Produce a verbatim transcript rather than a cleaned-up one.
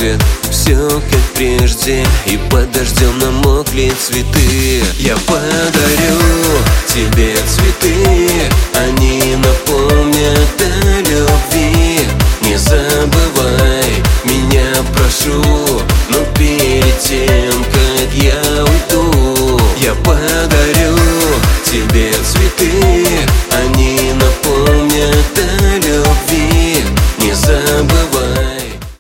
свет, все как прежде, и под дождем намокли цветы. Я подарю